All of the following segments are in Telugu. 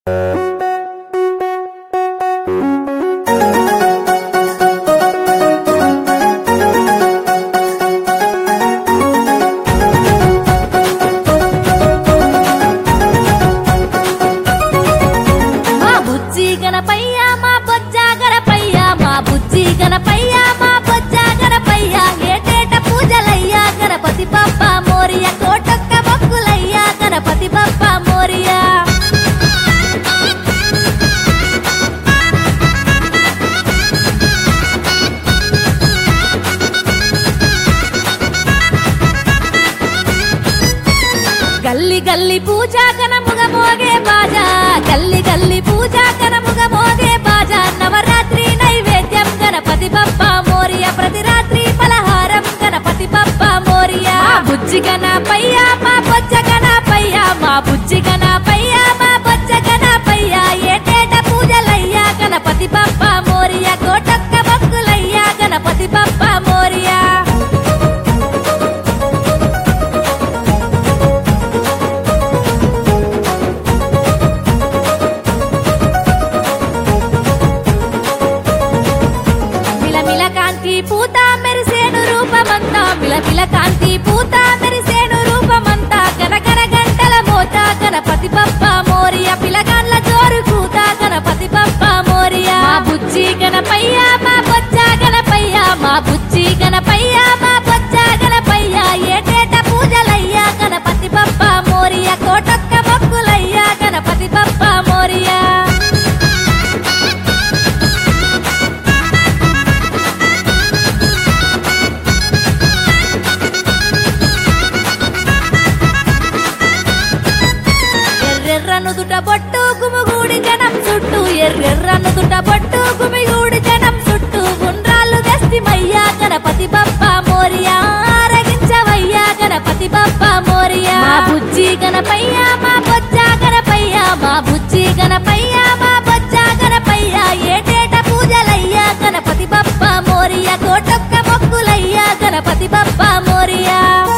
గల్లి గల్లి పూజా కనముగ మోగే బాజా గల్లి గల్లి పూజా కనముగ మోగే బాజా నవరాత్రి నైవేద్యం గణపతి బప్పా మోరియా ప్రతి రాత్రి పలహారం గణపతి బప్పా మోరియా బుజ్జి గణపయ్య మా బొజ్జ గణపయ్య మా బుజ్జి గణపయ్య మా బొజ్జ గణపయ్య ఏటేట పూజలయ్యా గణపతి బప్పా మోరియా కోటొక్క భక్తులయ్యా గణపతి బప్పా మోరియా కాంతి పూత మెరిసేను రూపమంతా మిలమిల కాంతి పూత మెరిసేను రూపమంతా గనగన గంటల మోత గణపతి బప్పా మోరియా పిలగాన్ల జోరు కూత గణపతి బప్పా మోరియా మా బుజ్జి గణపయ్య మా బొజ్జ గణపయ్య మా బుజ్జి గణపయ్య మా బొజ్జ గణపయ్య ఏటేట పూజలయ్యా గణపతి బప్పా మోరియా కోటొక్క మొక్కులయ్యా గణపతి బప్పా మోరియా ఎర్రెర్రనుదుట బొట్టు గుమిగూడి జనం చుట్టూ ఎర్రెర్రనుదుట బొట్టు గుమిగూడి జనం చుట్టూ గుండ్రాళ్ళు దస్తిమయ్యా గణపతి బప్పా మోరియా ఆరగించవయ్యా గణపతి బప్పా మోరియా మా బుజ్జి గణపయ్య మా బొజ్జ గణపయ్య మా బుజ్జి గణపయ్య మా బొజ్జ గణపయ్య ఏటేట పూజలయ్యా గణపతి బప్పా మోరియా కోటొక్క మొక్కులయ్యా గణపతి బప్పా మోరియా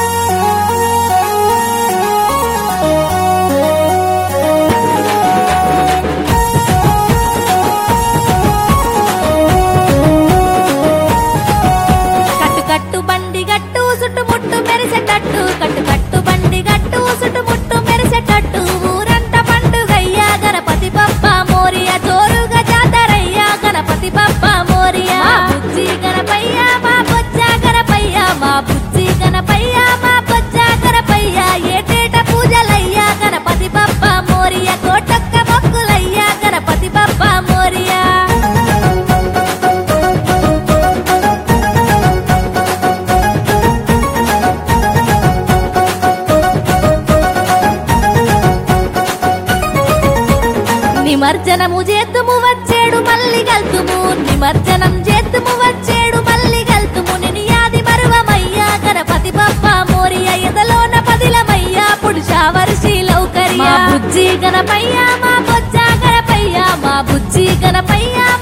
కట్టు బండి గట్టు చుట్టుముట్టు మెరిసేటట్టు కట్టు బండి గట్టు చుట్టుముట్టు మెరిసేటట్టు ఊరంతా పండుగయ్యా గణపతి బప్పా మోరియా జోరుగా జాతరయ్యా గణపతి బప్పా మోరియా మా బుజ్జి గణపయ్య మా బొజ్జ గణపయ్య మా బుజ్జి గణపయ్య మా బొజ్జ గణపయ్య ఏటేట పూజలయ్యా గణపతి బప్పా మోరియా కోటొక్క మొక్కులయ్యా గణపతి బప్పా మోరియా నిమజ్జనము చేతుము వచ్చేడు మల్లి గల్తుము నిమజ్జనం చేతుము వచ్చేడు మల్లి గల్తుము నినియాది మరువమయ్యా గణపతి బప్పా మోరియా ఎదలోన పదిలమయ్యా పురుషా వర్షి లౌకర్యా బుజ్జి గణపయ్య మా బొజ్జ గణపయ్య మా బుజ్జి గణపయ్య